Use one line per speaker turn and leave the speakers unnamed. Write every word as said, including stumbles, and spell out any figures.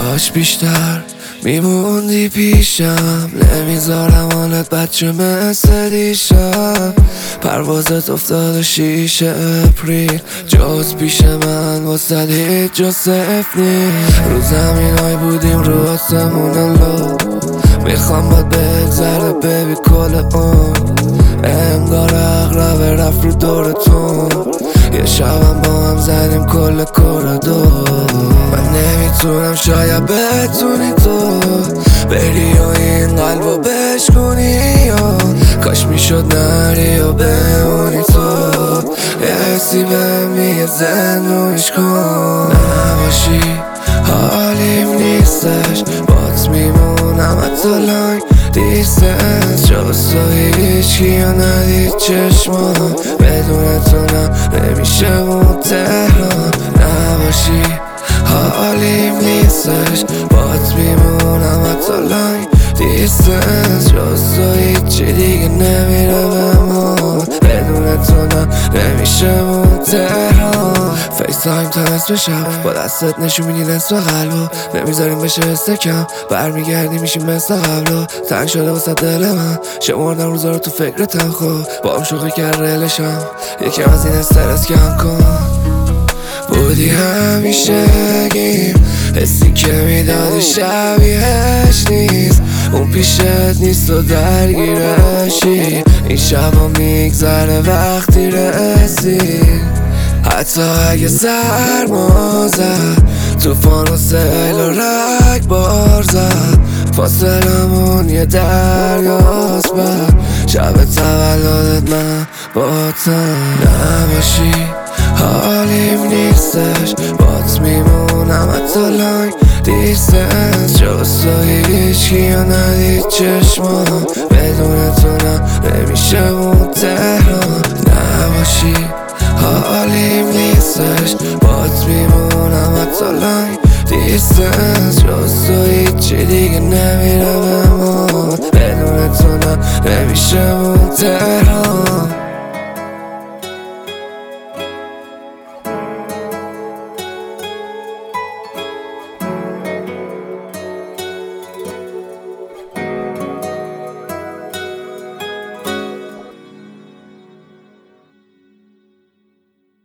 کاش بیشتر میموندی پیشم، نمیذارم حالت بچه مثل دیشب. پروازت افتاد شیشه اپریل، جز پیش من واسد هیچ جا صفر نیست. رو زمین های بودیم رو آسمون لو، میخوام باید بگذره ببی کل اون. انگار اغربه رفت رو دورتون، یه شبم با هم زدیم کل کوردور. من نمیتونم شاید بتونی تو بری و این قلبو بشکنی، یا کاش میشد نری و بمونی تو. یه حسی بهم میگه زندونش کن، نباشی حالیم نیستش، بات میمونم حتی لانگ دیستنس. جز تو هیچکی رو ندید چشمان، بدون تو نه نمیشه اون تهران. نباشی حالیم نیستش، بات میمونم حتی لانگ دیستنس. جز تو هیچی دیگه نمیره بمون، بدون تو نه نمیشه اون تهران. فیس تایم تا نصف شب با دستت نشون میدی نصف قلبو، نمیذاریم بشه استکم، برمیگردی میشیم مثل قبلو. تنگ شده واسه دل من، شمردم روزا رو تو فکرتم، خب با هم شوخی کرد رلشم، یکم از این استرس کم کن. بودی همیشه گیم، حسی که میدادی شبیهش نیست، اون پیشت نیست و درگیرشی. این شبا میگذره وقتی رسید، حتی اگه سرما زد، توفان و سیل و رگبار زد، فاصلمون یه دریاست بر شب تولدت من با تن. نباشی حالیم نیستش، بات میمونم حتی لانگ دیستنس. جز تو هیچکی رو ندید چشمان، بدون تو نه نمیشه اون تهران. نباشی حالیم نیستش، بات میمونم حتی لانگ دیستنس. جز تو هیچی دیگه نمیره بمون، بدون تو نه نمیشه اون تهران.